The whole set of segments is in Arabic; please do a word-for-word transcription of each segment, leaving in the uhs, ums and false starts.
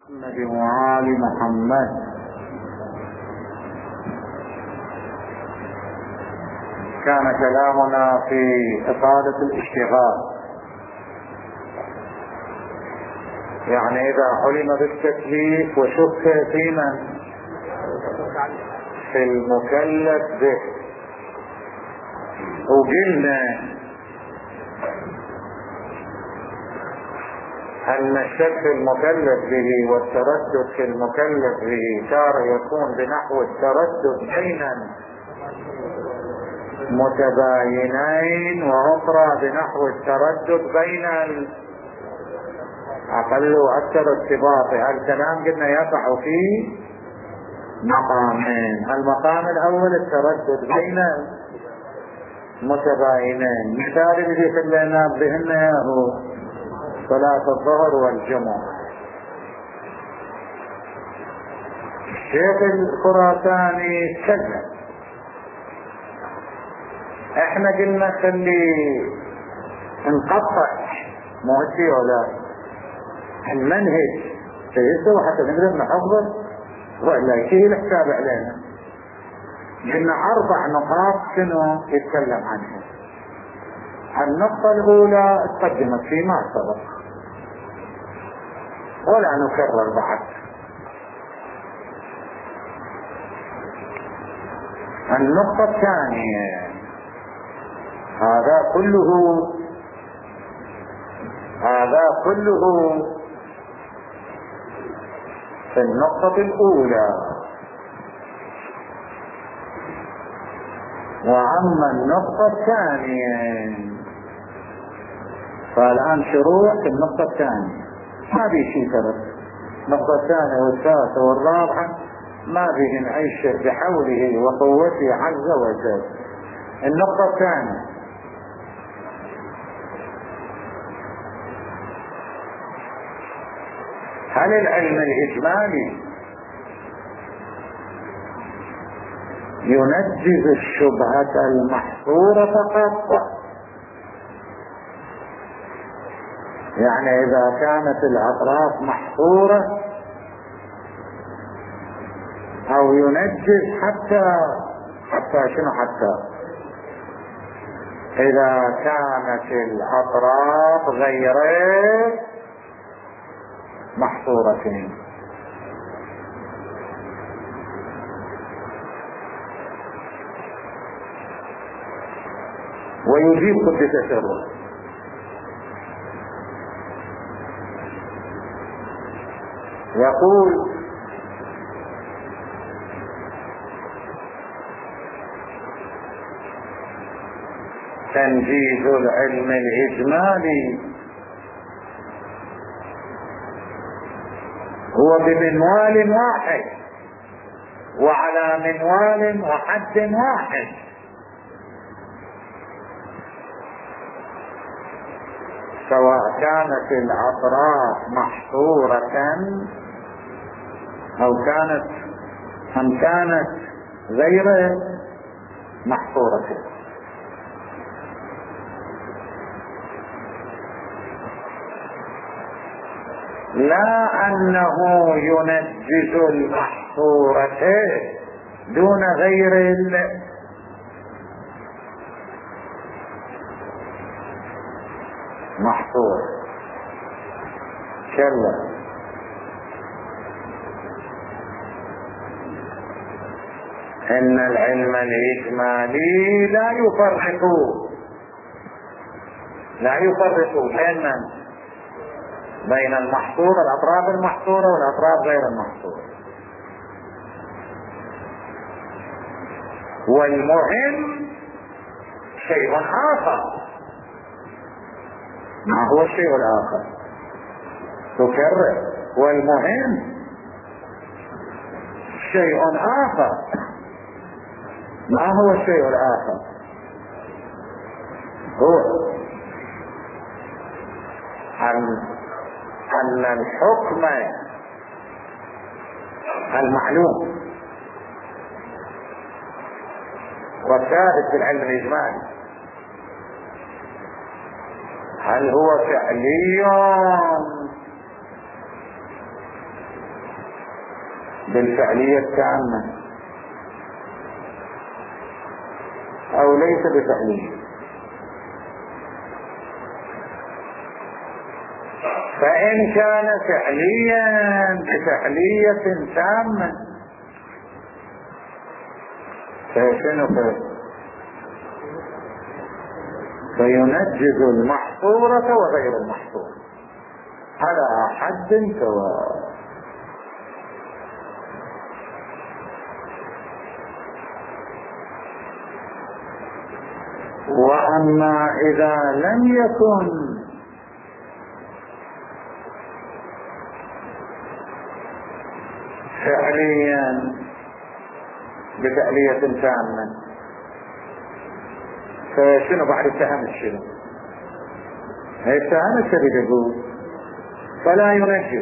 محمد وآل محمد. كان كلامنا في إطالة الاشتغال، يعني إذا علم بالتكليف وشك في من؟ في المكلف به. وقلنا أن الشك في المكلف به والتردد في المكلف به تارة يكون بنحو التردد بين متباينين، وأخرى بنحو التردد بين الأقل وأكثر ارتباطا. الكلام قلنا يقع في مقامين: المقام الأول التردد بين متباينين، مثال اللي خلينا بهن هو صلاة الظهر والجمعة. الشيخ الخراساني كذا، احنا قلنا خلي نقطع موتي ولا المنهج سيسوى حتى نقدر نحفظه ولا يشيه الحساب علينا. قلنا اربع نقاط شنو يتكلم عنها. النقطة الاولى تقدمت فيما سبق ولا نكرر بعد. النقطة الثانية، هذا كله هذا كله في النقطة الأولى. وأما النقطة الثانية فالآن شروع في النقطة الثانية، ما في شيء ترى. النقطة الثانية والثالثة والرابعة ما به نعيش بحوله وقوته عز وجل. النقطة الثانية: هل العلم الإجمالي ينجز الشبهة المحصورة فقط؟ يعني إذا كانت الأطراف محصورة، أو ينجز حتى حتى شنو حتى إذا كانت الأطراف غير محصورتين. ويجيب قد تشرع يقول: تنجيز العلم الإجمالي هو بمنوال واحد وعلى منوال وحد واحد، سواء كانت الأطراف محصورة أو كانت أم كانت غير محصورة. لا أنه ينجز المحصورة دون غير المحصور، كلا. إن العلم الإجمالي لا يفرق لا يفرق بين من؟ بين المحصورة، الأطراف المحصورة والأطراف غير المحصورة. والمهم شيء آخر. ما هو الشيء الآخر؟ تكرر: والمهم شيء آخر. ما هو الشيء الآخر؟ هو أن أن الحكم المعلوم والثابت في العلم الإجمالي هل هو فعلي بالفعلية التامة أو ليس بفعلية. فإن كان فعليا بفعلية تامة فشنو فينجز المحصورة وغير المحصورة على حد سواء. وأما إذا لم يكن فعليا بفعلية تامة فشنو بعد اتهام الشنو؟ اتهام الشريك يقول فلا ينجز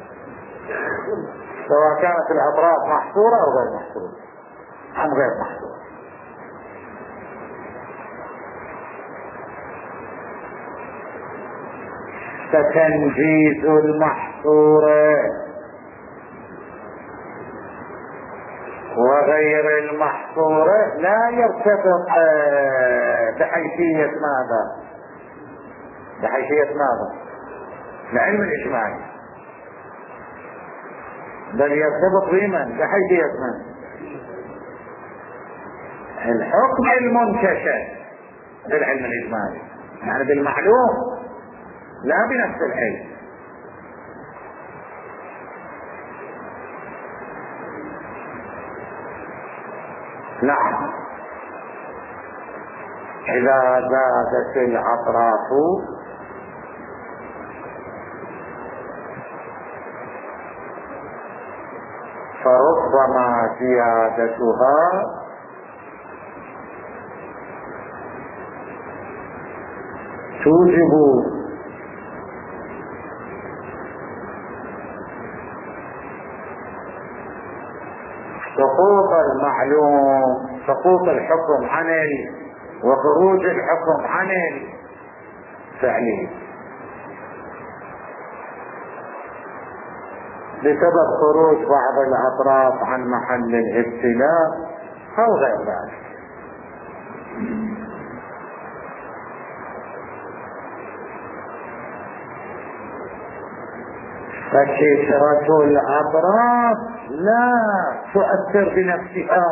سواء كانت الأطراف محصورة أو غير محصورة أم غير محصورة. فتنجيز المحصورة وغير المحصورة لا يرتبط بحيثية ماذا؟ بحيثية ماذا؟ العلم الإجمالي، بل يرتبط بمن؟ بحيثية من؟ الحكم المنكشف بالعلم الإجمالي، يعني بالمعلوم لا بنفس العلم. نعم، إذا زادت الأطراف فربما زيادتها توجب سقوط المعلوم، سقوط الحكم عن ال وخروج الحكم عن الفعلي بسبب خروج بعض الأطراف عن محل الابتلاء أو غير ذلك. فكثرة الأطراف لا تؤثر بنفسها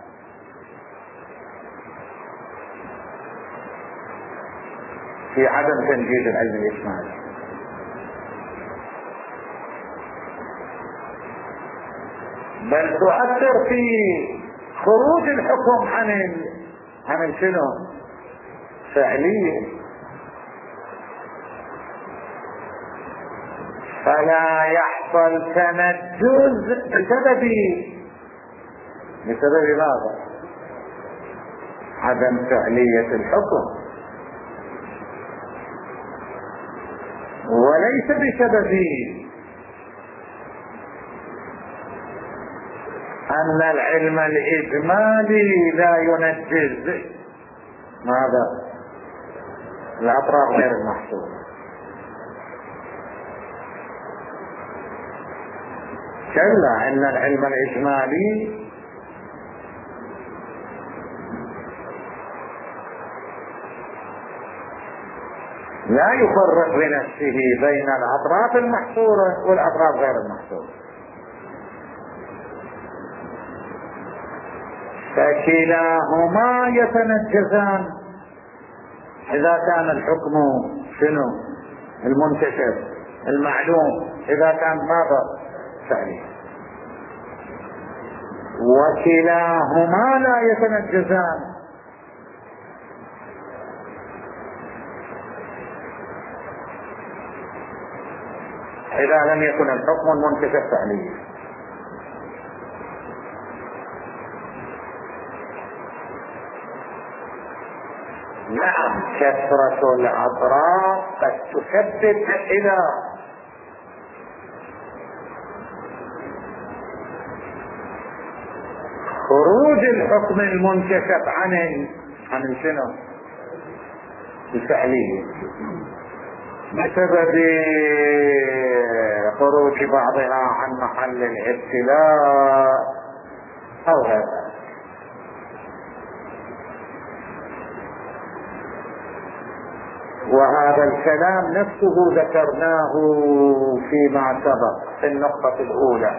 في عدم تنجيز العلم الإجمالي، بل تؤثر في خروج الحكم عن ال... عن الشنو؟ فعليا. فلا يحصل تنجز بسبب بسبب ماذا؟ عدم فعلية الحكم، وليس بسبب أن العلم الإجمالي لا ينجز ماذا؟ الأطراف غير المحصورة. كلا، إن العلم الإجمالي لا يفرق بنفسه بين الأطراف المحصورة والأطراف غير المحصورة، فكلاهما يتنجزان إذا كان الحكم شنو؟ المنتشر المعلوم، إذا كان ماذا؟ فعلي. وكلاهما لا يتنجزان إذا لم يكن الحكم المنتشر فعليا. نعم، كثرة الأطراف قد تسبب إلى خروج الحكم المنكشف عن عن شنو؟ الفعلية. بسبب خروج بعضها عن محل الابتلاء أو هذا. وهذا الكلام نفسه ذكرناه فيما سبق في النقطة الأولى.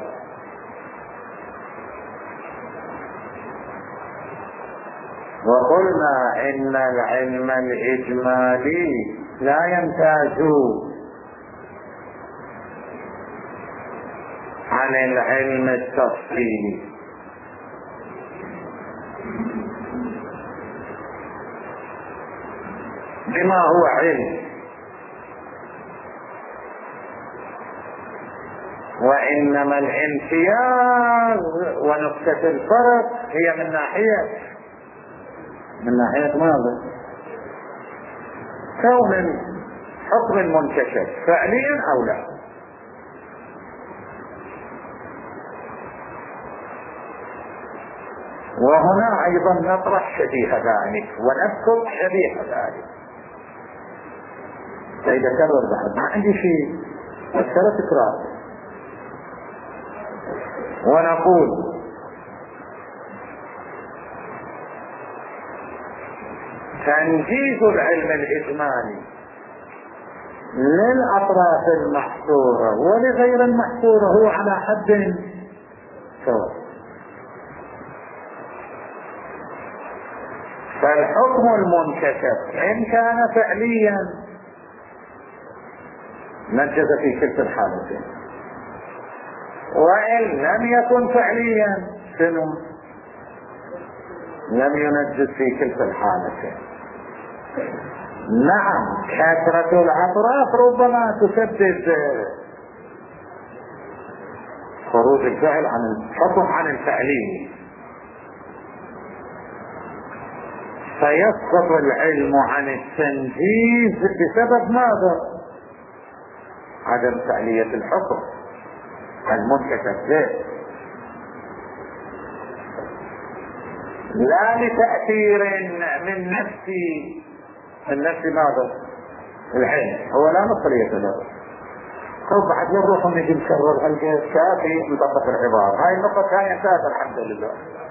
وقلنا إن العلم الإجمالي لا يمتاز عن العلم التفصيلي، بما هو علم، وإنما الامتياز ونقطة الفرق هي من ناحية من ناحية ماذا؟ كون الحكم المنكشف فعليا أو لا. وهنا أيضا نطرح شبيه ذلك ونذكر شبيه ذلك. إذا كرر بعد ما عندي شيء مسألة تكرار. ونقول تنجيز العلم الإجمالي للأطراف المحصورة ولغير المحصورة هو على حد سواء. فالحكم المنكشف إن كان فعليا نجز في كلتا الحالتين، وإن لم يكن فعليا شنو؟ لم ينجز في كلتا الحالتين. نعم كثرة الأطراف ربما تسبب خروج الفعل عن الحكم عن الفعلي، فيسقط العلم عن التنجيز بسبب ماذا؟ عدم فعلية الحكم المنكشف له، لا لتأثير من نفس من نفس ماذا؟ العلم. هو لا نصلية له. خذ بعد نروح ونجي نكرر الكافي نطبق العبارة. هاي النقطة ثانية انتهت الحمد لله.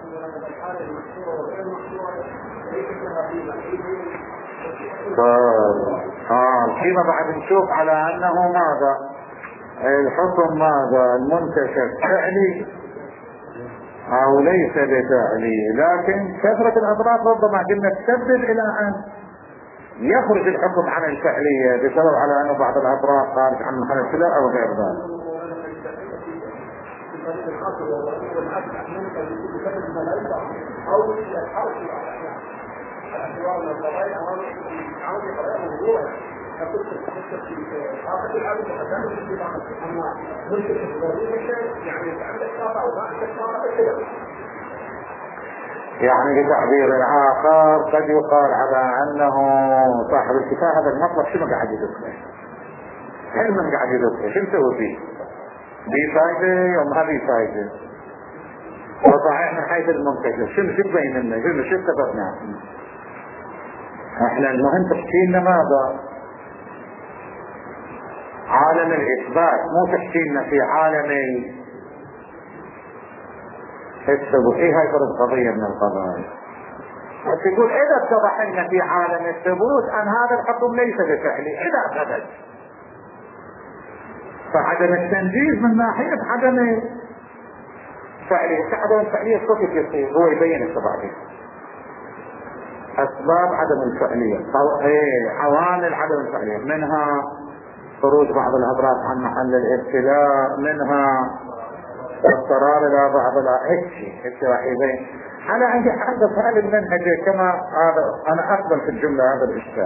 اه فيما بعد نشوف على انه ماذا الحكم ماذا المنكشف فعلي او ليس بفعلي، لكن كثرة الاطراف ربما قلنا تسبب الى ان يخرج الحكم عن الفعلية بسبب على انه بعض الاطراف خارج عن محل الابتلاء او غير ذلك. يعني بتعبير آخر قد يقال على أنه صاحب الكتاب هذا المطلب شنو قاعد يذكره؟ علما قاعد يذكره، شو نسوي فيه؟ دي فايدة يوم ما في فايدة. وصحيح من حيث المنكشف شنو شو تبين لنا؟ شنو شو استفدنا؟ احنا المهم تحكي لنا ماذا؟ عالم الإثبات، مو تحكي لنا في عالم الثبوت. ايه هاي فرض قضية من القضايا. بس يقول اذا اتضح لنا في عالم الثبوت ان هذا الحكم ليس بفعلي، اذا ثبت فعدم التنجيز من ناحية عدم فعلية. عدم الفعلية كيف يصير؟ هو يبين السبعين اسباب عدم الفعلية، عوامل عدم الفعلية، منها خروج بعض الاطراف عن محل الابتلاء، منها اضطرار الى بعض الاشياء هيك راح يبين. انا عندي حاجه سؤال المنهج كما هذا انا اقبل في الجمله هذا الاشكال.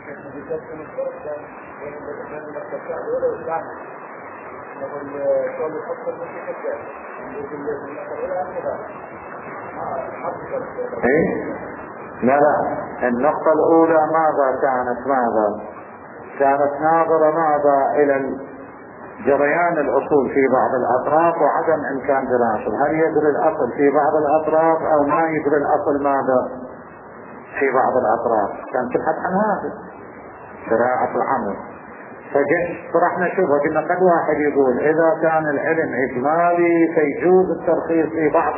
ايه لا لا النقطه الاولى ماذا كانت؟ ماذا كانت ناظره ماذا الى جريان الأصول في بعض الأطراف وعدم إمكان دراسة. هل يجري الأصل في بعض الأطراف أو ما يجري الأصل ماذا في بعض الأطراف؟ كان تبحث عن هذا شرائع العمل. فراح نشوفها. قلنا قد واحد يقول اذا كان العلم اجمالي فيجوز الترخيص في بعض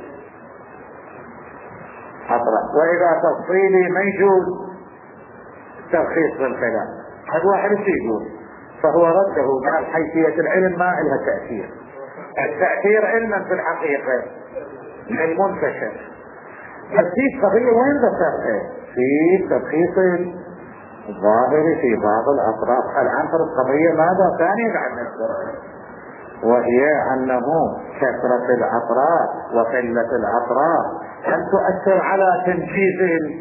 الأطراف، واذا تفصيلي ما يجوز الترخيص بالخلاف. قد واحد يقول، فهو رده قال حيثية العلم ما لها تأثير، التأثير علما في الحقيقة المنتشر. بس في قضية وين ذكرتها في ترخيص الظاهري في بعض الأطراف. الآن في القضية ماذا ثانية بعد نذكرها، وهي أنه كثرة الأطراف وقلة الأطراف هل تؤثر على تنفيذ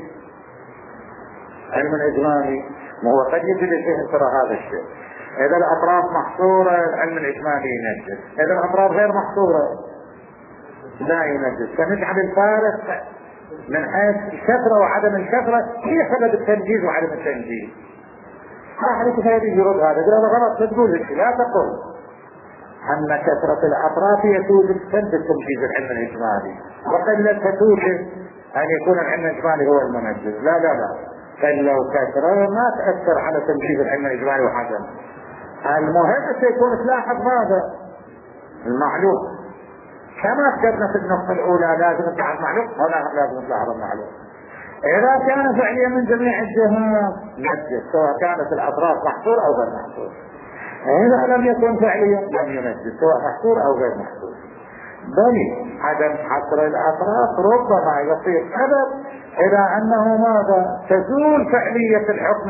العلم الإجمالي؟ وهو قد يجد فيه ترى هذا الشيء. إذا الأطراف محصورة العلم الإجمالي ينجز، إذا الأطراف غير محصورة لا ينجز. فنجعل الفارق من حيث الكثرة وعدم الكثرة هي سبب التنجيز وعدم التنجيز. أحد كثير يرد هذا يقول هذا غلط. تقول لا تقول أن كثرة الأطراف هي توجب سبب تنجيز العلم الإجمالي، وقلتها توجب أن يكون العلم الإجمالي هو المنجز. لا لا لا، بل لو كثرة ما تأثر على تنجيز العلم الإجمالي وحدم. المهم سيكون تلاحظ ماذا؟ المعلوم. كما ذكرنا في النقطة الأولى لازم نلاحظ المعلوم، هنا لازم نلاحظ المعلوم. إذا كان فعليا من جميع الجهات نجز، سواء كانت الأطراف محصور أو غير محصور. إذا لم يكن فعليا لم ينجز، سواء محصور أو غير محصور. بل عدم حصر الأطراف ربما يصير سبب إلى أنه ماذا؟ تزول فعلية الحكم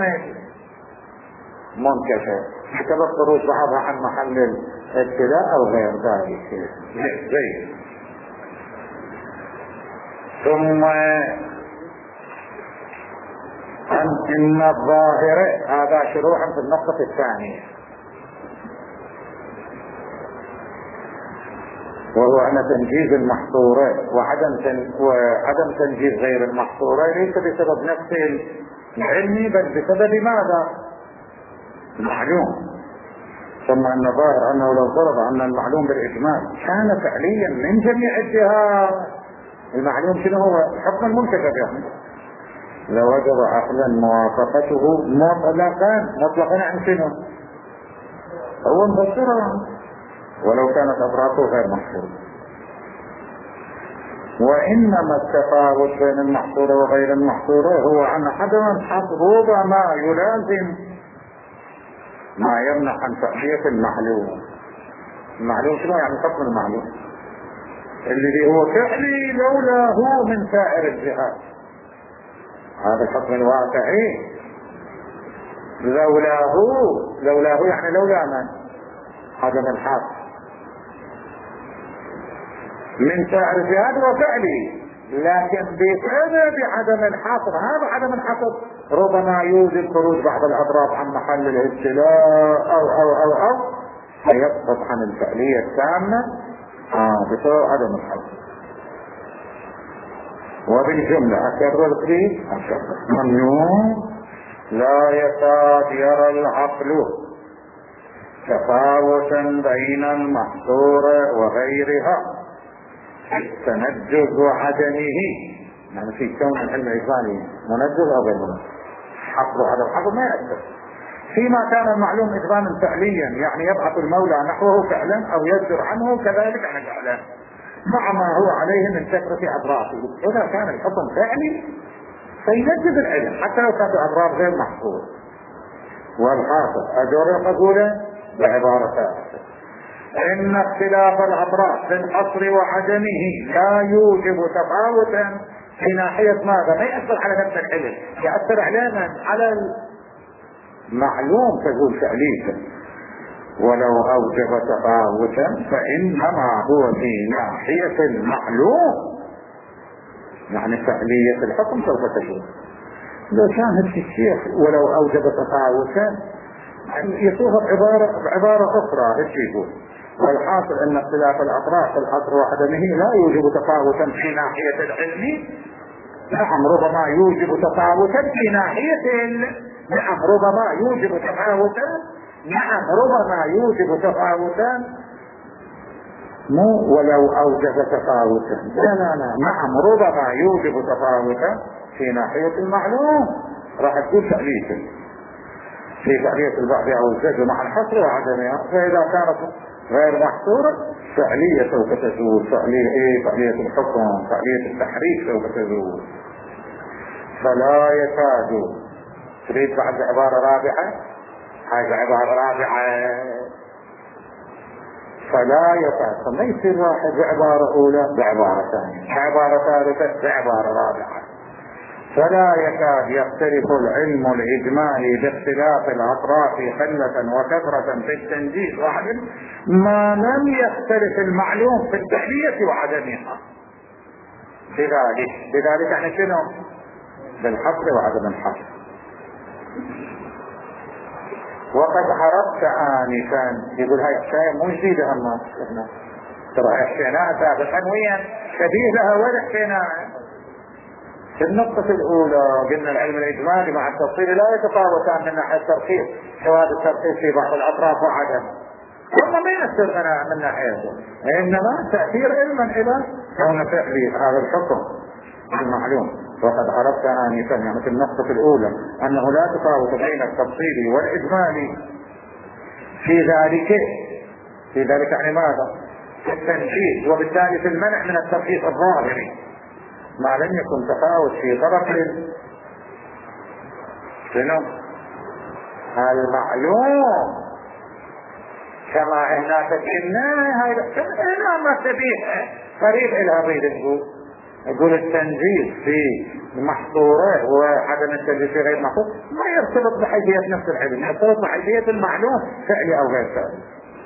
منكشف بسبب خروج بعضها عن محل الابتلاء أو غير ذلك. زي ثم إن الظاهر هذا شروعا في النقطة الثانية، وهو أن تنجيز المحصورة وعدم تن... وعدم تنجيز غير المحصورة ليس بسبب نفس العلم بل بسبب ماذا؟ المعلوم. ثم أن ظاهر أنه لو فرض أن المعلوم بالإجمال كان فعليا من جميع الجهات، المعلوم شنو هو؟ الحكم المنتشر يعني لوجب عقلا موافقته مطلقا. مطلقا عن شنو؟ هو مفسرا ولو كانت أطرافه غير محصورة. وإنما التفاوت بين المحصورة وغير المحصورة هو أن عدم الحصر ربما يلازم ما يمنع عن تأدية المعلوم. المعلوم شنو يعني؟ حكم المعلوم اللي هو فعلي لولا هو من سائر الجهات، هذا الحكم الواقعي. لولا هو، لولا هو يعني لولا من؟ عدم الحصر من سائر الجهات وفعلي، لكن بسبب عدم الحصر، هذا عدم الحصر ربما يوجد خروج بعض الأطراف عن محل الابتلاء أو أو أو أو فيسقط عن الفعلية التامة آه بسبب عدم الحصر. وبالجملة أكرر فيه ممنوع لا يكاد يرى العقل تفاوتا بين المحصورة وغيرها التنجز وعدمه. يعني في كون العلم الإجمالي منجز أو غير منجز، حصر وعدم حصر ما يأثر. فيما كان المعلوم إجمالا فعليا يعني يبعث المولى نحوه فعلا أو يصدر عنه كذلك عن الإعلان مع ما هو عليه من كثرة أطرافه. إذا كان الحكم فعلي فينجز العلم حتى لو كانت الأطراف غير محصورة. والحاصل أجر القبول بعبارة ثالثة إن اختلاف الأطراف في الحصر وعدمه لا يوجب تفاوتا في ناحية ماذا؟ ما يأثر على نفس العلم، يأثر علينا على المعلوم تزول فعليته. ولو أوجب تفاوتا فإنما هو في ناحية المعلوم، يعني فعلية الحكم سوف تزول. لو كان الشيخ ولو أوجب تفاوتا يصوغ بعبارة, بعبارة أخرى ايش يقول؟ والحاصل أن اختلاف الأطراف في الحصر وعدمه لا يوجب تفاوتا في ناحية العلم. نعم ربما يوجب تفاوتا في ناحية نعم ربما يوجب تفاوتا نعم ربما يوجب تفاوتا مو ولو أوجب تفاوتا لا لا لا نعم ربما يوجب تفاوتا في ناحية المعلوم راح تكون تأليفا. في فعلية البعض أو الزجر مع الحصر وعدمها. فإذا كانت غير محصورة فعلية سوف تزول، فعلية إيه؟ فعلية الحكم، فعلية التحريك سوف تزول. فلا يكاد. تريد بعد عبارة رابعة؟ هذه عبارة رابعة. فلا يكاد، ما يصير واحد بعبارة أولى بعبارة ثانية، بعبارة ثالثة بعبارة رابعة. فلا يكاد يختلف العلم الإجمالي باختلاف الأطراف قلة وكثرة في التنجيز وعدم ما لم يختلف المعلوم في التحلية وعدمها. بذلك بذلك يعني شنو؟ بالحصر وعدم الحصر. وقد عرفت آنفا، يقول هاي الشيء مو جديدة أما ترى احكيناها سابقا ويا شبيه لها ولا احكيناها. في النقطة الأولى قلنا العلم الإجمالي مع التفصيل لا يتفاوتان من ناحية الترخيص، سواء الترخيص في بعض الأطراف وعدم، ثم ما يصير من ناحيته، إنما تأثير علما إلى كون فعلي هذا الحكم المعلوم. وقد عرفت آنفا يعني في النقطة الأولى أنه لا تفاوت بين التفصيل والإجمالي في ذلك. في ذلك يعني ماذا؟ في التنفيذ، وبالتالي في المنع من الترخيص الظاهري ما لم يكن تفاوت في طرف شنو؟ المعلوم. كما هناك قلنا هنا ما تبيه قريب إلى بيد نقول يقول التنجيز في محصورة وعدم التنجيز في غير محصور ما يرتبط بحيثية نفس العلم، يرتبط بحيثية المعلوم فعلي أو غير فعلي.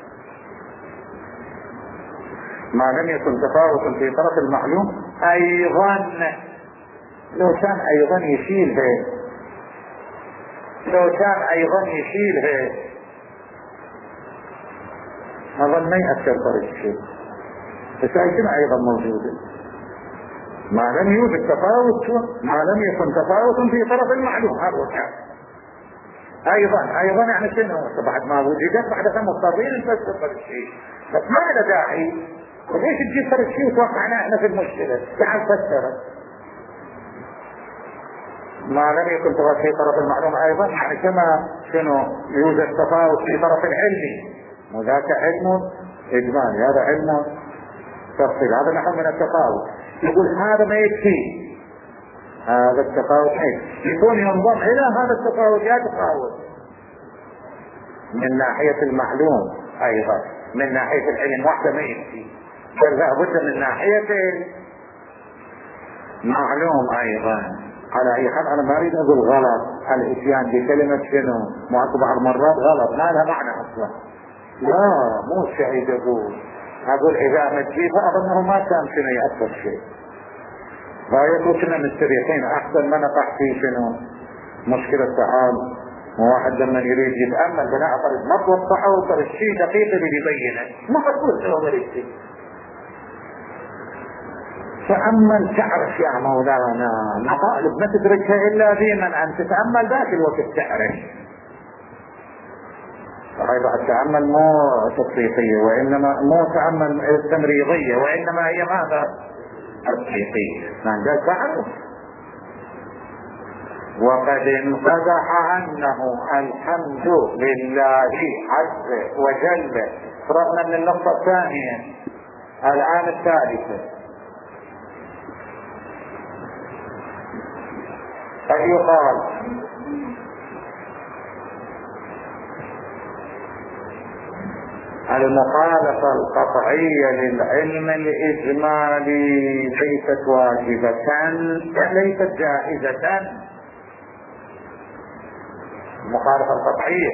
ما لم يكن تفاوت في طرف المعلوم أيضا، لو كان أيضا يشيل هي لو كان أيضا يشيل هي أظن ما يأثر طريق الشيء، بس أيضا أيضا موجودة. ما لم يوجد تفاوت، ما لم يكن تفاوت في طرف المعلوم هذا الكلام. ايضا ايضا يعني شنو؟ بعد ما وجدت بعد ثم مضطرين نفسر فرق الشيء، بس ما له داعي. وليش تجيب فرق الشيء وتوقعنا احنا في المشكله؟ تعال فسره. ما لم يكن تفاوت في طرف المعلوم ايضا يعني كما شنو يوجد تفاوت في طرف العلم، وذاك علم اجمالي هذا علم تفصيل، هذا نحو من التفاوت. يقول هذا ما يكفي، هذا التفاوت يكون ينضم الى هذا التفاوت يا تفاوت من ناحية المعلوم ايضا، من ناحية العلم واحدة ما يكفي، بل لابد من ناحية المعلوم ايضا. على اي حال انا ما اريد اقول غلط الاتيان بكلمة شنو معك بعض مرات غلط ما لها معنى اصلا، لا مو شيء اقول اقول اذا ما تجيبها اظنه ما كان شنو يأثر شيء. غايته كنا مستريحين احسن ما نقع في شنو مشكلة تعال واحد لما يريد يتأمل بناء طريق ما توضحه وطريق الشيء دقيق اللي بيبينه ما تقول سوى مريض. تأمل تعرف يا مولانا مطالب ما تدركها الا ديما ان تتأمل ذاك الوقت تعرف. هذا التأمل مو تطبيقية وإنما مو تأمل تمريضية وإنما هي ماذا؟ تطبيقية. من قال تعرف. وقد انقدح عنه الحمد لله عز وجل. فرغنا من النقطة الثانية الآن الثالثة. قد يقال المخالفة القطعية للعلم الإجمالي ليست واجبة ليست جائزة. المخالفة القطعية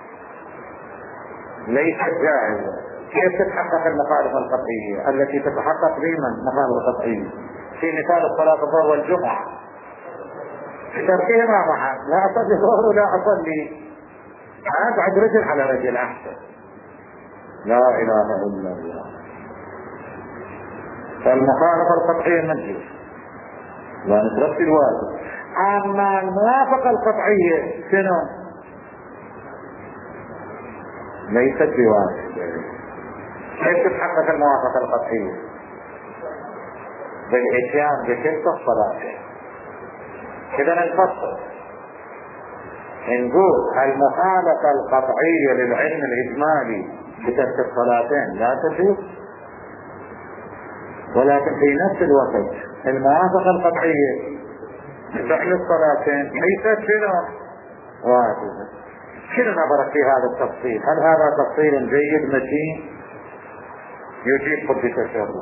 ليست جائزة. كيف تتحقق المخالفة القطعية التي تتحقق بمن مخالفة قطعية؟ في مثال الصلاة الظهر والجمعة تركيهما معا، لا أصلي ظهر ولا أصلي أقعد رجل على رجل أحسن. لا إله إلا الله. فالمخالفة القطعية مجلس لا نترك الواجب. أما الموافقة القطعية شنو؟ ليست بواجب. كيف تتحقق الموافقة القطعية؟ بالإتيان بتلك الصلاة. إذا نفصل نقول المخالفة القطعية للعلم الإجمالي بترك الصلاتين لا تجوز، ولكن في نفس الوقت الموافقة القطعية بفعل الصلاتين ليست شنو واجبة. شنو نظرك في هذا التفصيل؟ هل هذا تفصيل جيد متين؟ يجيب قد تشرب،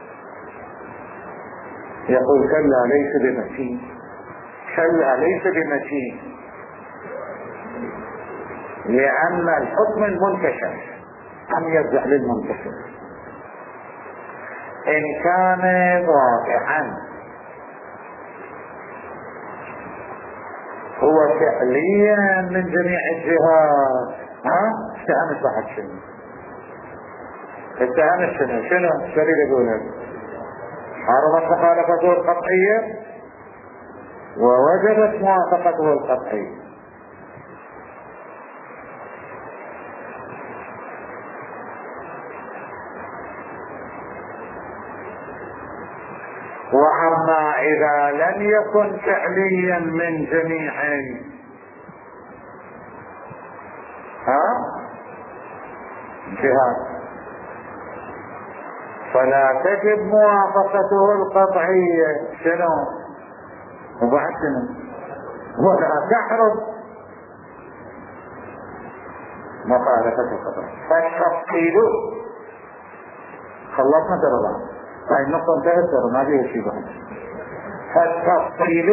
يقول كلا ليس بمتين، كلا ليس بمتين، لأن الحكم المنتشر أم يرجع للمنتشر. إن كان واقعا هو فعليا من جميع الجهات، ها اتهمت واحد شنو؟ اتهمت شنو؟ شنو؟ شرير يقول لك حرمت مخالفته القطعية ووجبت موافقته القطعية. وأما إذا لم يكن فعليا من جميع ها جهات فلا تجب موافقته القطعية. شنو؟ وبعد شنو؟ ولا تحرم مخالفته القطعية. فالتفصيل خلصنا درجة هاي النقطة انتهت ترى ما فيها شيء بعد. فالتفصيل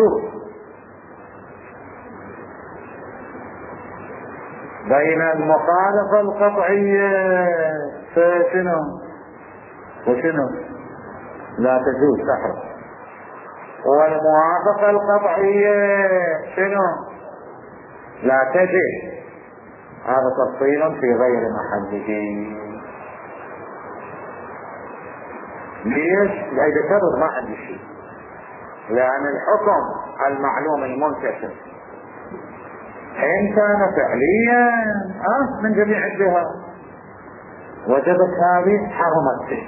بين المخالفة القطعية فشنو وشنو لا تجوز تحرم، والموافقة القطعية شنو لا تجوز. هذا تفصيل في غير محله. ليش؟ لا يتكرر ما عندي شيء، لأن الحكم المعلوم المنتشر إن كان فعليا أه من جميع الجهات وجبت هذه حرمت فيه.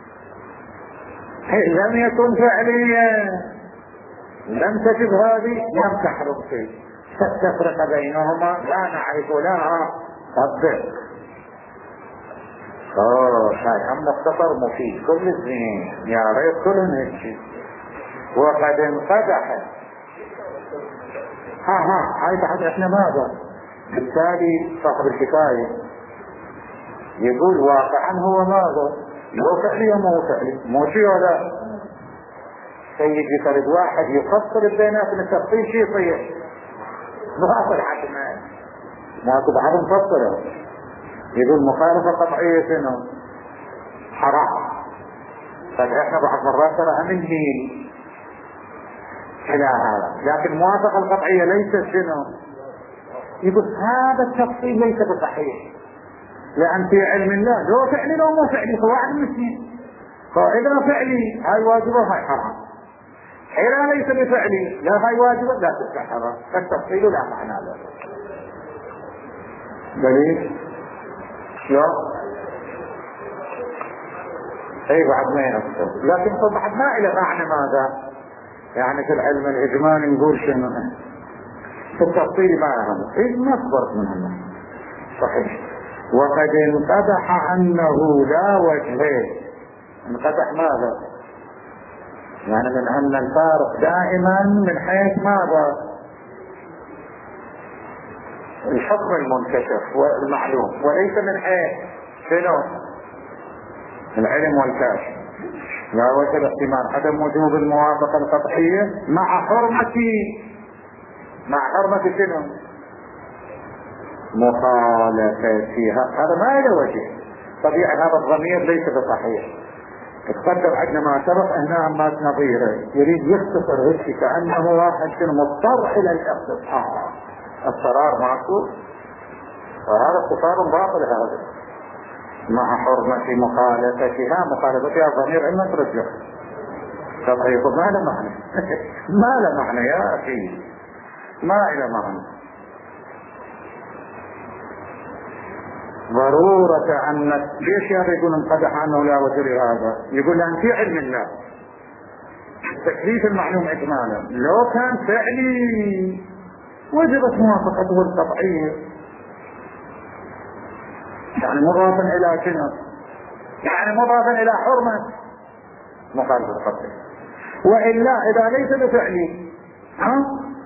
إن لم يكن فعليا لم تجب هذه لم تحرم فيه. فالتفرق بينهما لا نعرف لها تطبيق. اوه هاي هم مختصر مفيد كل السنين يا ريت كلهم هيك. وقد انقدح ها ها هاي تحت احنا ماذا؟ بالتالي صاحب الحكاية يقول واقعا هو ماذا؟ لو فعلي مو فعلي مو شيء ولا سيد يفرد واحد يفصل البيانات من التفصيل شيء يصير مغافل حتى ما ما تبعض مفصله. يقول مخالفة قطعية شنو؟ حرام. فاحنا بعض مرات ترى هم الدين إلى هذا، لكن موافقة القطعية ليست شنو؟ يقول هذا التفصيل ليس بصحيح، لأن في علم الله لو فعلي لو مو فعلي فواحد من اثنين. فإذا فعلي هاي واجبة هاي حرام، إذا ليس بفعلي لا هاي واجبة لا تبقى حرام. فالتفصيل لا معنى له. دليل؟ لا اي بعد ما ينفذ، لكن طبعا ما إلى معنى ماذا يعني في العلم الإجمالي نقول شنو في التفصيل ما يهم إيه ما صبرت منهم. صحيح. وقد انقدح أنه لا وجه. انقدح ماذا يعني من أن الفارق دائما من حيث ماذا الحكم المنكشف والمعلوم، وليس من حيث شنو العلم والكاشف. لا وجد احتمال عدم وجوب الموافقة القطعية مع حرمة مع حرمة شنو مخالفتها. هذا ما له وجه طبيعي. هذا الضمير ليس بصحيح. تقدر عندنا ما سبق هنا ما نظيره يريد يختصر هيك كأنه واحد مضطر إلى الاختصار. الصرار معقول وهذا اختصار باطل. هذا مع حرمة مخالفتها. مخالفتها ضمير عندنا ترجع تضعيف ما له معنى ما له معنى يا أخي ما له معنى. ضرورة أن ليش هذا يقول انقدح أنه لا وجه هذا؟ يقول أن في علم الله تكليف المعلوم إجمالا لو كان فعلي وجبت موافقته القطعية. يعني مضافا إلى شنو؟ يعني مضافا إلى حرمة مخالفة القطعية. وإلا إذا ليس بفعلي ها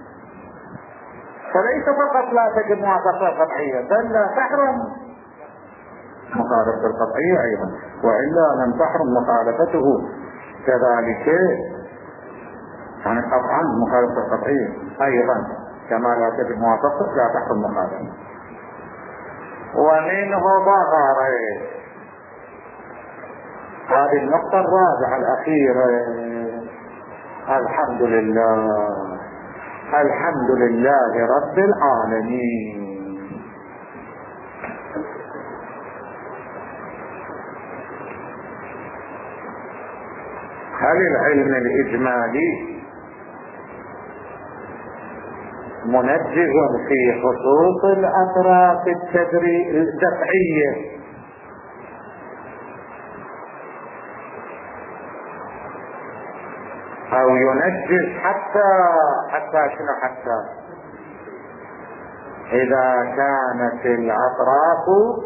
فليس فقط لا تجب موافقة القطعية بل لا تحرم مخالفة القطعية أيضا، وإلا لم تحرم مخالفته كذلك. يعني قطعا مخالفة القطعية أيضا كما لا تجب موافقة لا تحرم مخالفة. ومنه ظهر هذه النقطة الرابعة الأخيرة. الحمد لله الحمد لله رب العالمين. هل العلم الإجمالي منجز في خصوص الأطراف الدفعية أو ينجز حتى حتى شنو حتى إذا كانت الأطراف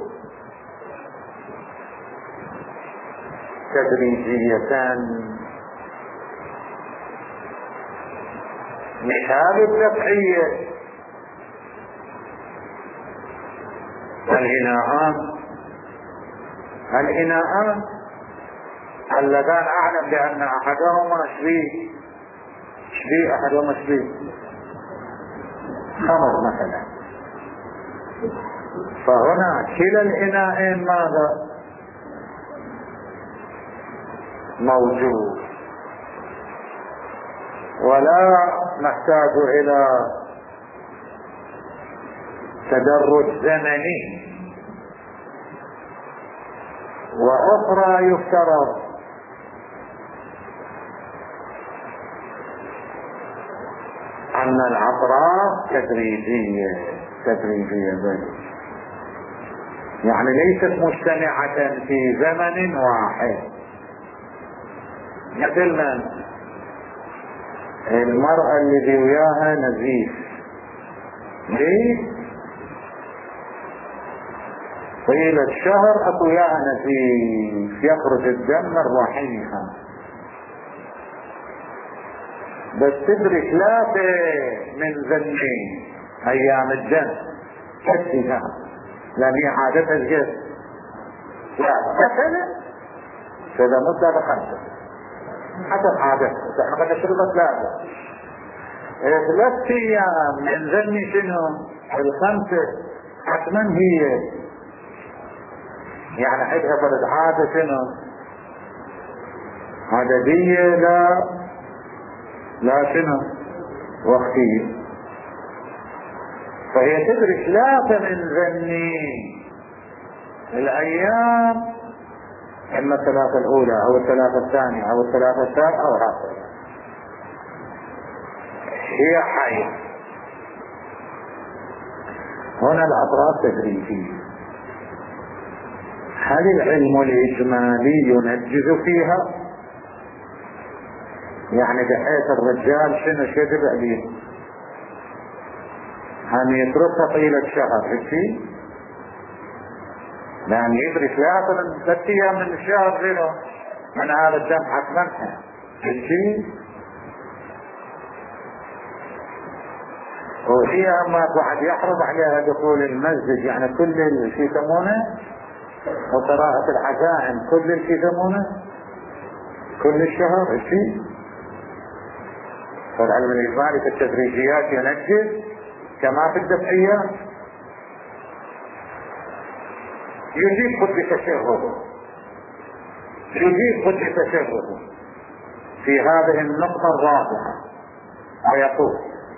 تدريجية مثال الدفعية الإناءان الإناءان اللذان أعلم بأن أحدهما شبيه شبيه أحدهما شبيه خمر مثلا، فهنا كلا الإناءين ماذا موجود، ولا نحتاج إلى تدرج زمني. وأخرى يفترض أن الأطراف تدريجية تدريجية ذلك، يعني ليست مجتمعة في زمن واحد. مثل من المرأة اللي وياها نزيف ليه طيلة شهر أكو وياها نزيف يخرج الدم من رحمها، بس تدرك لا من ذنين أيام الدم كثيرا لأن هي عادتها الجسم لا كثيرا كذا مدة بخمسة حسب عادتها. احنا قد شربت ثلاثة ثلاث أيام من ذني شنو الخمسة حتما هي يعني عندها فرد عادة شنو عددية لا لا شنو وقتية، فهي تدرك لا من ذني الأيام إما الثلاثة الأولى أو الثلاثة الثانية أو الثلاثة الثالثة أو هكذا هي حية. هنا الأطراف تدريجية. هل العلم الإجمالي ينجز فيها؟ يعني بحيث الرجال شنو يجب عليه أن يتركها طيلة شهر هيك لأن يدرك لا من ثلاث أيام من الشهر غيره من هذا الدم حتما هيك. وهي أما واحد يحرص عليها دخول المسجد يعني كل اللي يسمونه وقراءة العزائم كل اللي يسمونه كل الشهر هيك. فالعلم الإجمالي في التدريجيات ينجز كما في الدفعيات. يجيب خد تشهده يجيب خد تشهده في هذه النقطة الرابعة ويقول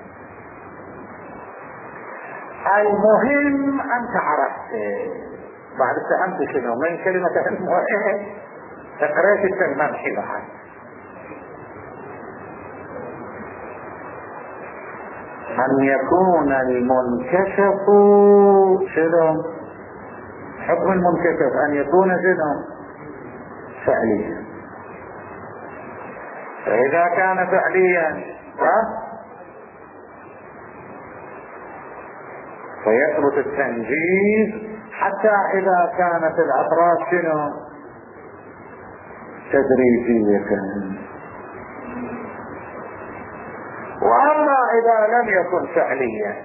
المهم أنت عرفت بعد فهمت شنو من كلمة المهم قرأت التلميذ بعد أن يكون المنكشف شنو حكم المنكشف أن يكون شنو فعليا. فإذا كان فعليا فيثبت التنجيز حتى إذا كانت الأطراف شنو تدريجية. وأما إذا لم يكن فعليا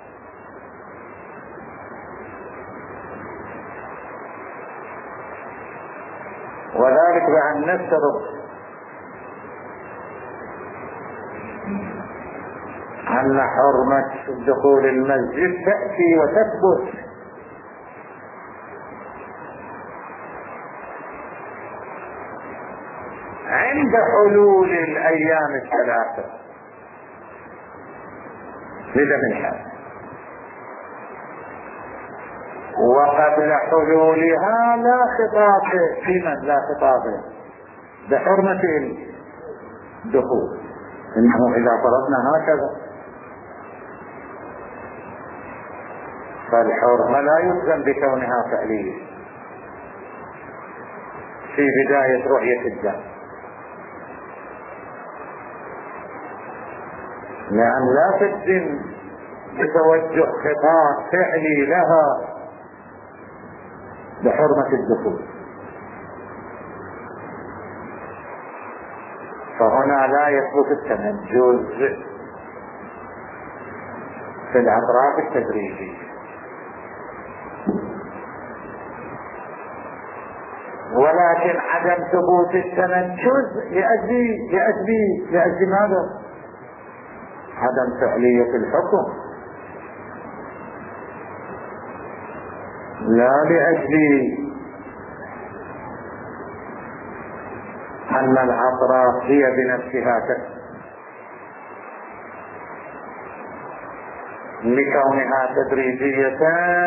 وذلك بأن نفترض أن حرمة دخول المسجد تأتي وتثبت عند حلول الأيام الثلاثة لدم الحال، وقبل حلولها لا خطاب في من لا خطاب بحرمة الدخول. إنه إذا فرضنا هكذا فالحرمة لا يلزم بكونها فعلية في بداية رؤية الدم، لأن لا تلزم بتوجه خطاب فعلي لها بحرمة الدخول. فهنا لا يثبت التنجز في الأطراف التدريجية، ولكن عدم ثبوت التنجز لأجل لأجل لأجل ماذا؟ عدم فعلية الحكم، لا لأجل أن الأطراف هي بنفسها لكونها تدريجية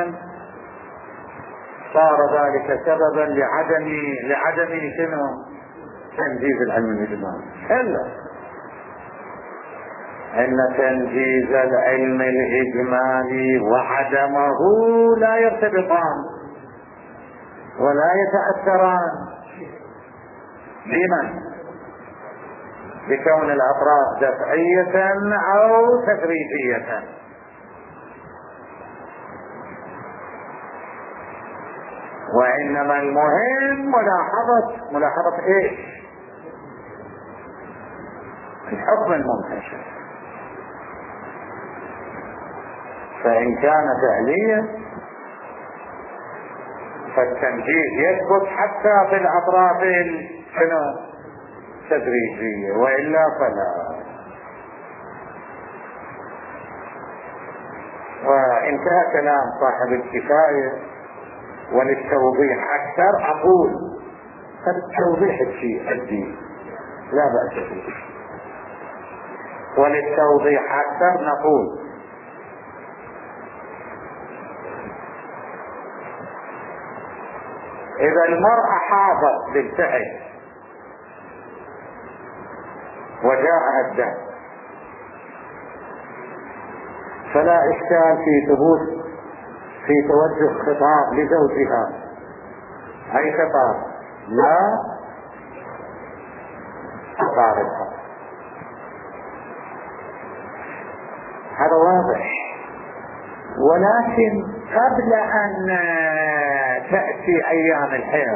صار ذلك سببا لعدم لعدم شنو تنجيز العلم الإجمالي. إلا إن تنجيز العلم الإجمالي وعدمه لا يرتبطان ولا يتأثران بمن بكون الأطراف دفعية أو تدريجية. وإنما المهم ملاحظة ملاحظة إيش؟ الحكم المنتشر. فإن كان فعليا فالتنجيز يثبت حتى في الأطراف التدريجية، وإلا فلا. وانتهى كلام صاحب الكفاية. وللتوضيح أكثر أقول التوضيح الشيء الدين لا بأس به. وللتوضيح أكثر نقول إذا المرأة حاضت بالفعل وجاءها الدم فلا إشكال في ثبوت في توجه خطاب لزوجها، أي خطاب لا تقاربها. هذا واضح. ولكن قبل أن تأتي أيام الحيض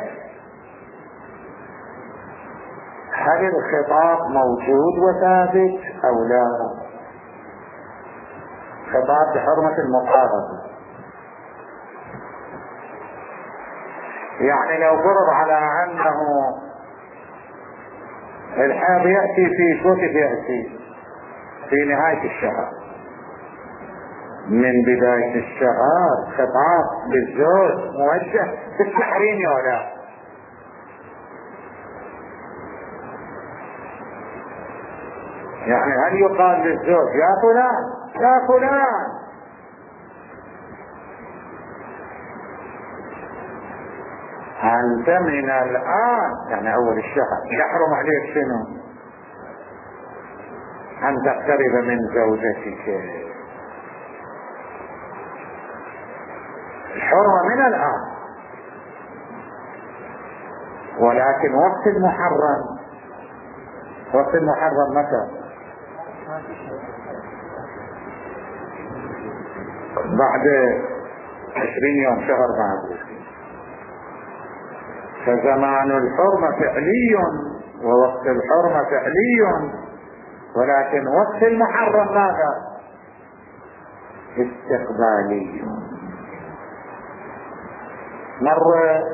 هل الخطاب موجود وثابت أو لا؟ خطاب بحرمة المقاربة، يعني لو فرض على أنه الحيض يأتي في وقت يأتي في نهاية الشهر، من بداية الشهر خطاب للزوج موجه بالتحريم يا لا، يعني هل يقال للزوج يا فلان يا فلان أنت من الآن، يعني أول الشهر يحرم عليك شنو؟ أن تقترب من زوجتك، الحرمة من الآن. ولكن وقت المحرم، وقت المحرم متى؟ بعد عشرين يوم شهر بعد. فزمان الحرمة فعلي ووقت الحرمة فعلي، ولكن وقت المحرم ماذا؟ استقبالي. مرة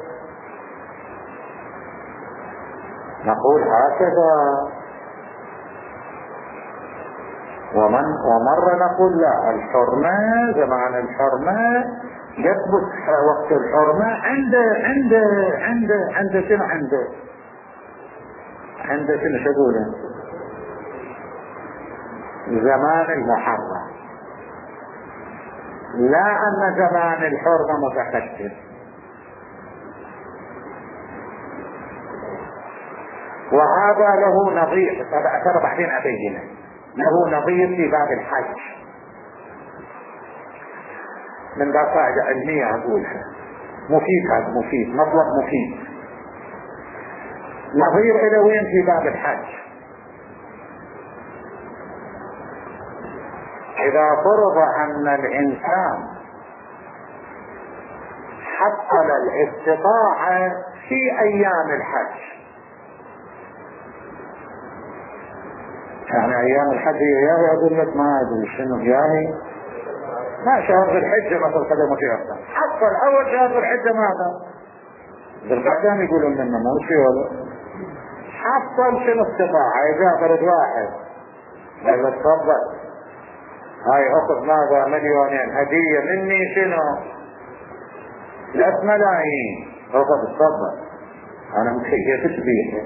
نقول هكذا، ومن ومرة نقول لا، الحرمة زمان الحرمة يثبت وقت الحرمة عند عند عند عند شنو عنده عند شنو شقوله زمان المحرم، لا أن زمان الحرمة متقدم. وهذا له نظير، ترى بعدين أبينه، له نظير في باب الحج من باب قاعدة علمية أقولها، مفيد، هذا مفيد، مطلب مفيد. نظير إلى وين في باب الحج؟ إذا فرض أن الإنسان حصل الاستطاعة في أيام الحج، يعني أيام الحج هي ياهي أقول لك ما أدري شنو ياهي، ما شهر ذي الحجة مثل قدمه في أفضل، حصل أول شهر ذي الحجة ماذا؟ ذي القدام يقولون لنا مو شيء ولا حصل شنو استطاعة. إذا فرد واحد إذا تفضل هاي أخذ ماذا مليونين هدية مني شنو ثلاث ملايين، أخذ تفضل أنا مكيفت بيها،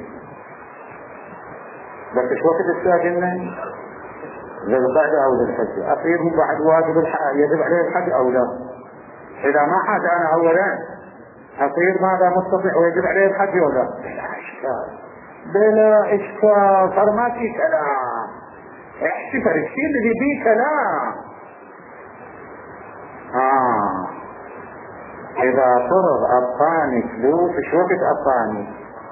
بس ايش وقت الساجنة للقعدة أو للحج أصيرهم بعد واجب الحج يجب عليه الحج أو لا؟ إذا ما حاج أنا أولا أصير ماذا مستطيع ويجب عليه الحج ولا؟ بلا إشكال، بلا إشكال، صار ما في كلام، احسفر الشيء اللي فيه كلام. آه إذا فرض أعطاني فلوس ايش وقت أعطاني؟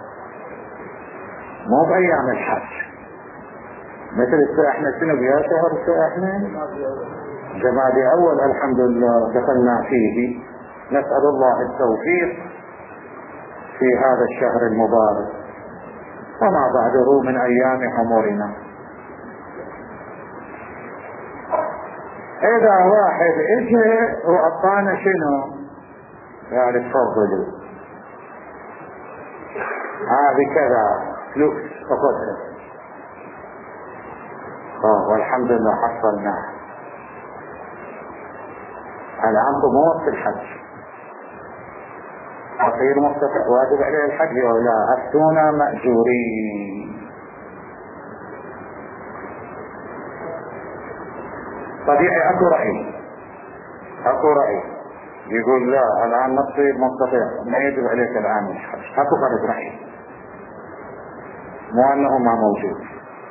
مو بأيام الحج، مثل الساحنة شنو بيا شهر الساحنة جمادي أول الحمد لله دخلنا فيه، نسأل الله التوفيق في هذا الشهر المبارك وما بعده من أيام عمرنا. إذا واحد إجه وأعطانا شنو يعني تفضلوا هذه كذا فلوس تفضل، اه والحمد لله حصلناه، الآن مو وقت الحج، أصير مستطيع واجب عليه الحج أو لا؟ أفتونا مأجورين. طبيعي أكو رأي، أكو رأي يقول لا الآن ما تصير مستطيع ما يجب عليك الآن الحج، أكو فرد رأي مو أنه ما موجود.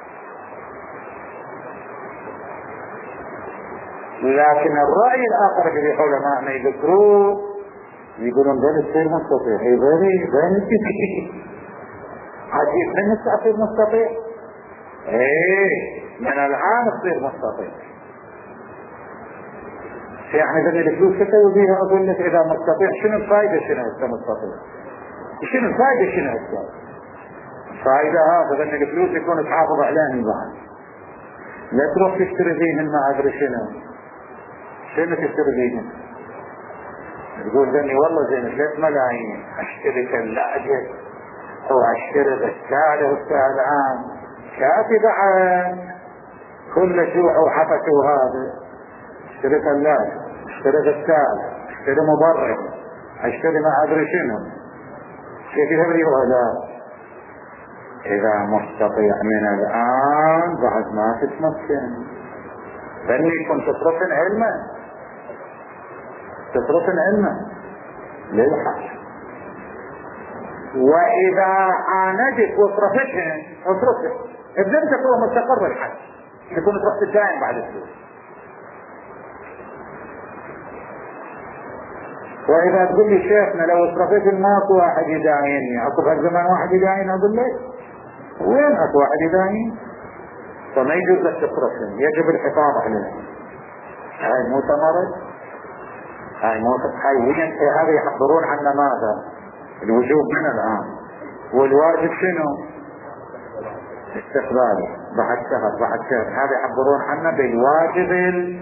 لكن الرأي الآخر اللي علماءنا يذكروه يقولون بل تصير مستطيع، اي بل بل عجيب من تصير مستطيع، ايه من الآن تصير مستطيع. يعني بدل الفلوس تسوي بيها اقول لك اذا مستطيع شنو الفائدة؟ شنو انت مستطيع؟ شنو الفائدة؟ شنو انت الفائدة؟ هذا ان الفلوس يكون تحافظ عليهم بعد، لا تروح تشتري فيهن ما ادري شنو شنو تشتري فيهن، تقول ذني والله زين ثلاث ملايين اشتري ثلاجة او اشتري غسالة والسالعان كافي بعد كل جوع وحفت وهذا، اشتري ثلاجة اشتري غسالة اشتري مبرد اشتري ما ادري شنو، كيف يهبري ولا؟ اذا مستطيع من الان بعد ما تتمكن ذني كنت تصرفن علما تصرفن علما للحج، واذا عاندت وصرفتهن اصرفهن ابنتك هو مستقر الحج يكون تروح تداين بعد الفلوس. واذا تقول لي شيخنا لو اصرفت الماكو واحد يدايني، اكو بهالزمان واحد يداين، اقول لك وين اكو واحد يداين؟ فما يجوز لك تصرفهم، يجب الحفاظ عليهم. هاي مو ثمرة هاي مو تتخيل هذا يحضرون عنا ماذا؟ الوجوب من الآن، والواجب شنو؟ استقباله بعد شهر بعد شهر. هذا يحضرون عنا بالواجب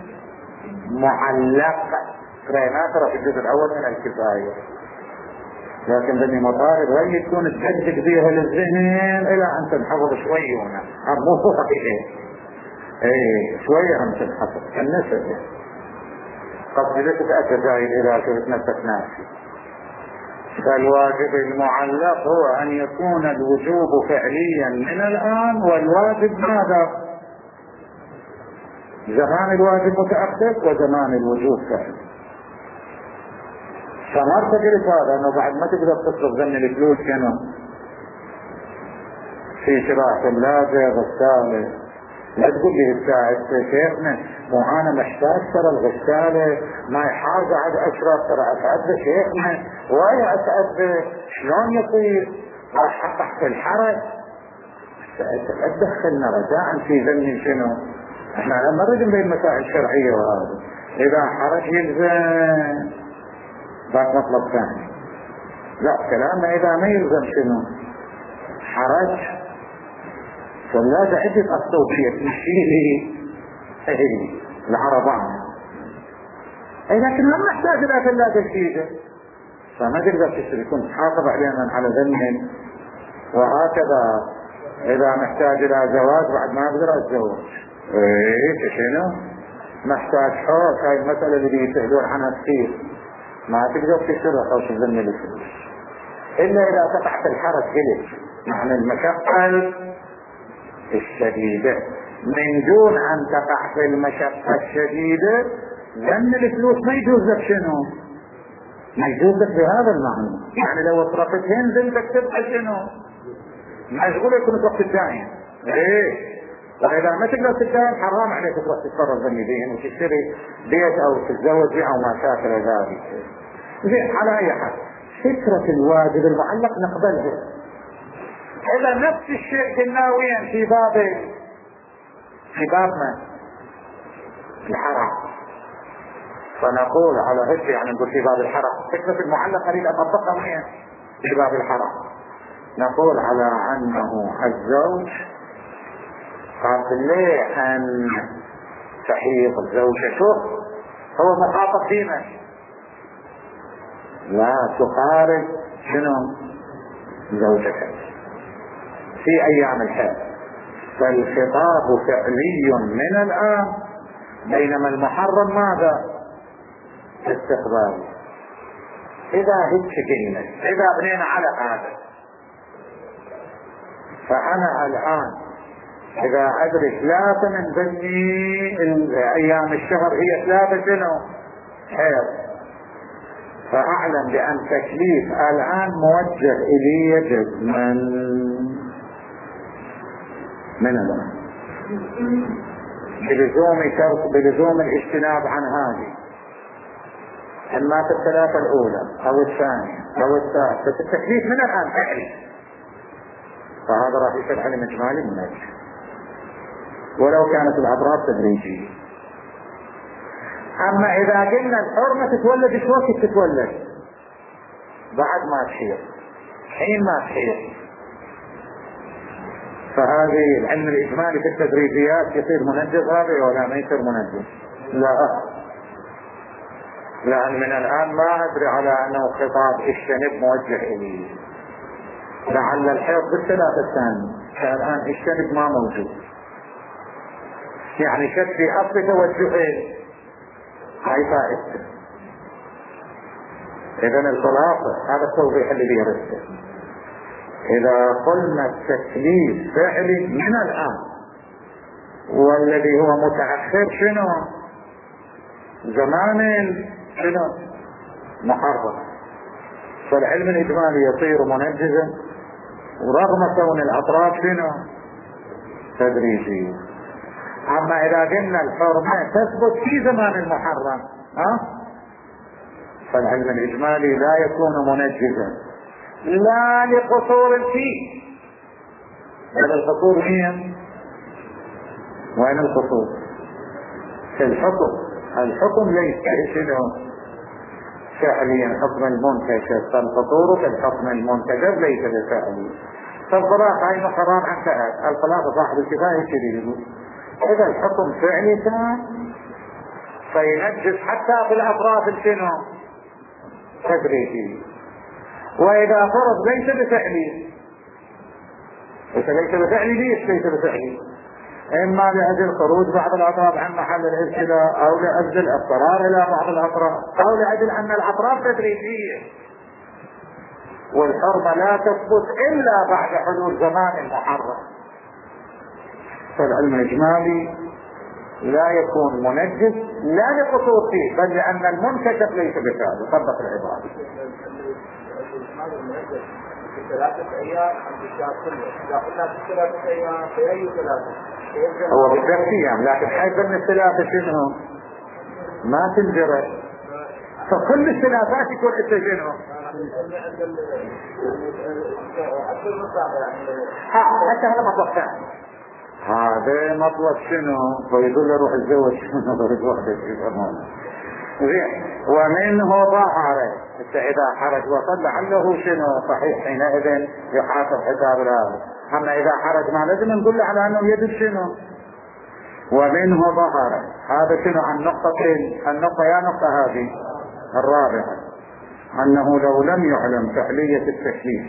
المعلق قريناه ترى في الجزء الأول من الكفاية. لكن بني مطارد وهي تكون تدقق بيها للذهن إلى أن تنحفظ شوي هنا مو حقيقي ايه شوية أن تنحفظ النسب قد لا تتأكد إذا كنت نفسك ناسي. فالواجب المعلق هو أن يكون الوجوب فعليا من الآن، والواجب ماذا؟ زمان الواجب متأخر وزمان الوجوب فعلي. فمرت قلت هذا أنه بعد ما تقدر تصرف ذن الفلوس كانوا في شراء ثلاجة غسالة، لا تقول لي الساعة شيخنا مو أنا محتاج ترى الغسالة ما يحاز عد أشرف ترى أتعب شيخنا ويا أتعب شلون يصير راح تحت الحرج. أدخلنا رجاء في ذني شنو احنا لما نرجم بين المسائل الشرعية وهذا إذا حرج يلزم ذاك مطلب ثاني. لا كلامنا إذا ما يلزم شنو حرج ثلاجة عدة الصوفية تشيلي العربان اي لكن لم نحتاج الى ثلاجة جديدة فما تقدر تشتري كنت حافظ علينا على ذنهم. وهكذا اذا محتاج الى زواج بعد ما اقدر اتزوج ايه شنو محتاج حوش. هاي المسألة اللي يسألون عنها كثير ما تقدر تشتري حوش الذن الفلوس الا اذا تقع في الحرج قلت معنى المشقة الشديدة. من دون ان تقع في المشقة الشديدة لأن الفلوس ما يجوز لك شنو ما يجوز لك بهذا المعنى. يعني لو اطرقتهن بنتك تبقى شنو مشغولة يكون وقت الدائم ايه. واذا ما تقدر تدائم حرام عليك تروح تتصرف ذنبين وتشتري بيت او تتزوج او ما شاكل ذلك. زين على اي حال فكرة الواجب المعلق نقبلها. اذا نفس الشيء كناويا في باب في بابنا الحرام فنقول على هذا يعني نقول في باب الحرام فكرة المعلق اريد ان اطبقها وين في باب الحرام. نقول على انه الزوج قابل ليه ان تحيط زوجته هو مخاطب فينا لا تقارب شنو زوجتك في ايام الحيض. فالخطاب فعلي من الان بينما المحرم ماذا استقبال. اذا هيك قلنا اذا بنينا على هذا فانا الان اذا ادرك ثلاثة من بني ايام الشهر هي ثلاثة شنو حيض فاعلم بان تكليف الان موجه الي يجب من من الان بلزوم شرط بلزوم الاجتناب عن هذه اما في الثلاثة الاولى او الثانية او الثالثة التكليف من الان فعلي فهذا راح يصير علم اجمالي منجح ولو كانت الاضرار تدريجية. اما اذا قلنا الحرمة تتولد ايش وقت تتولد بعد ما تحيض حين ما تحيض فهذه العلم الاجمالي في التدريجيات يصير منجز هذا ولا ما يصير منجز؟ لا لان من الان ما ادري على انه خطاب الشنب موجه الي لعل الحيض بالثلاثة الثانية فالان الشنب ما موجود يعني شك في اصل توجهين هاي فائدة. اذا الخلاصة هذا التوضيح اللي بيرسل اذا قلنا التكليف فعلي من الان والذي هو متأخر شنو زمان شنو محرم فالعلم الاجمالي يصير منجزا ورغم كون الاطراف شنو تدريجية. اما اذا قلنا الحرمة تثبت في زمان المحرم ها فالعلم الاجمالي لا يكون منجزا لا لقصور فيه بل القصور هي وين القصور في الحكم. الحكم ليس شنو فعليا حكم المنتجب، فالفطور كالحكم المنتجب ليس بفعلي. فالخلاصة هاي محرم عن فعل الخلاصة صاحب الكفاية شديد. إذا الحكم فعلي كان فينجس حتى في الأطراف الشنو تدريجي، وإذا فرض ليس بفعلي ليس بفعلي ليش ليس بفعلي؟ إما لأجل خروج بعض الأطراف عن محل الابتلاء، أو لأجل الاضطرار إلى بعض الأطراف، أو لأجل أن الأطراف تدريجية، والحرمة لا تثبت إلا بعد حلول زمان المحرم. فالعلم الإجمالي لا يكون منجس لا لقصور فيه، بل لأن المنتجب ليس بفعله. طبق العبارة ثلاثة أيام عند الشهر كله، إذا قلنا في ثلاثة أيام في أي ثلاثة؟ هو بالثلاث أيام، لكن حيث أن الثلاثة شنو؟ ما تنجرى، فكل الثلاثات يكون التجنه. حتى هذا مطلب ثاني، هذا مطلب شنو؟ فيقول له روح الزوج شنو ضرب وحدة في أمانه. زين. ومنه ظهر إذا حرج وصل لعله شنو صحيح، حينئذ يحاسب حساب الآخر. أما إذا حرج ما لازم نقول له على أنه يدل شنو. ومنه ظهر هذا شنو عن نقطتين، النقطة يا نقطة هذه الرابعة، أنه لو لم يعلم فعلية التكليف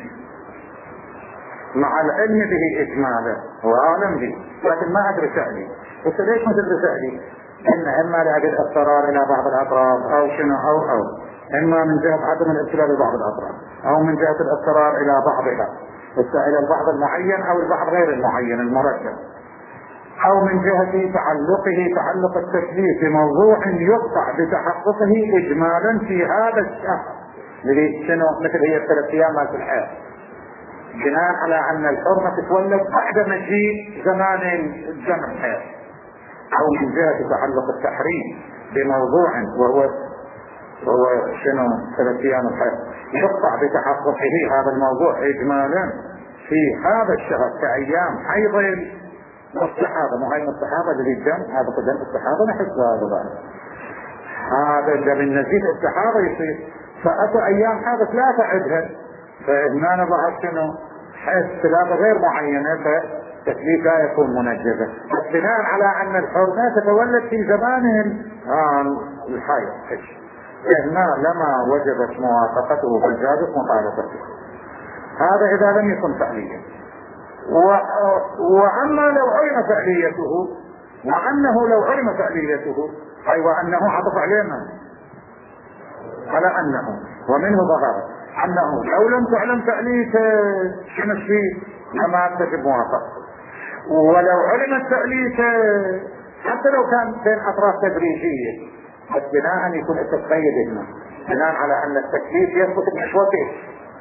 مع العلم به إجمالا وأعلم به، لكن ما أدري فعلي. بس ليش ما تدري فعلي؟ إن إما لأجل اضطرار إلى بعض الأطراف أو شنو أو أو إما من جهة عدم الابتلاء لبعض الأطراف، أو من جهة الاضطرار إلى بعضها، إلى البعض المعين أو البعض غير المعين المركب، أو من جهة تعلقه تعلق التكليف بموضوع يقطع بتحققه إجمالا في هذا الشهر، اللي شنو مثل هي الثلاث أيام مالت الحياة، بناء على أن الحرمة تتولد بعد مجيء زمان الجمع الحياة، أو من جهة تعلق التحريم بموضوع وهو وهو شنو ثلاث أيام الحياة، يقطع بتحققه هذا الموضوع إجمالا في هذا الشهر كأيام حيض الصحابة. مو هاي الصحابة اللي الدم هذا قدام الصحابة نحس هذا بعد هذا الدم النزيف الصحابة يصير، فأتوا أيام هذا ثلاثة عدها، فإهمانا ظهر شنو حيث ثلاثة غير معينة، فتكليف لا يكون منجزة. بس بناء على أن الحرمة تتولد في زمان الحيض، إهمال لما وجبت موافقته فجازت مخالفته. هذا إذا لم يكن فعليا. و... وأما لو علم فعليته، وأنه لو علم فعليته أي وأنه عطف علينا على أنه ومنه ظهر أنه لو لم تعلم فعليته شنو فيه لما تجب موافقته، ولو علم فعليته حتى لو كان بين أطراف تدريجية، بس بناء يكون التقيد هنا بناء على أن التكليف يثبت بنشوته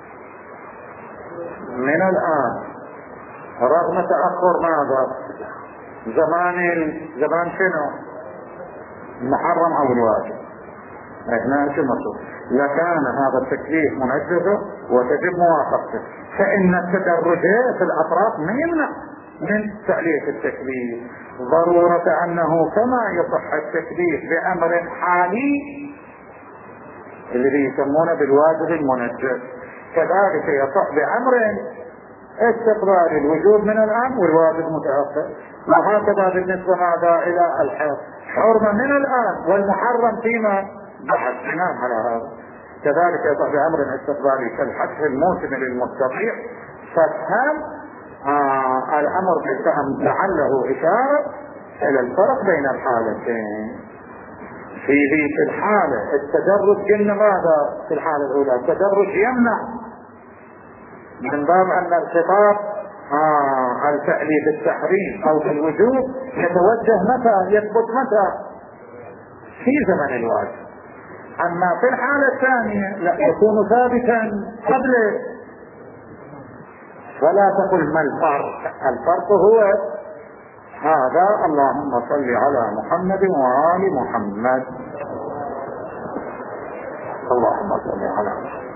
من الآن رغم تأخر ماذا زمان زمان شنو المحرم أو الواجب احنا شو مطلوب، لكان هذا التكليف منجزه وتجب موافقته. فإن التدرج في الأطراف ما يمنع من تعليق التكليف، ضرورة أنه كما يصح التكليف بأمر حالي اللي يسمونه بالواجب المنجز، كذلك يصح بأمر استقرار الوجوب من الآن والواجب متأخر. وهكذا بالنسبة ماذا إلى الحرم، حرمة من الآن والمحرم فيما بعد بناء على هذا. كذلك يصح بأمر استقراري كالحج الموسم للمستطيع، فافهم آه الأمر بالفهم لعله إشارة إلى الفرق بين الحالتين. في ذيك الحالة التدرج قلنا ماذا في الحالة الأولى التدرج يمنع من باب أن الخطاب آه الفعلي بالتحريم أو بالوجوب يتوجه متى يثبت متى في زمن الواجب. أما في الحالة الثانية لا يكون ثابتا قبل. فلا تقل ما الفرق، الفرق هو هذا. اللهم صل على محمد وآل محمد. اللهم صل على محمد.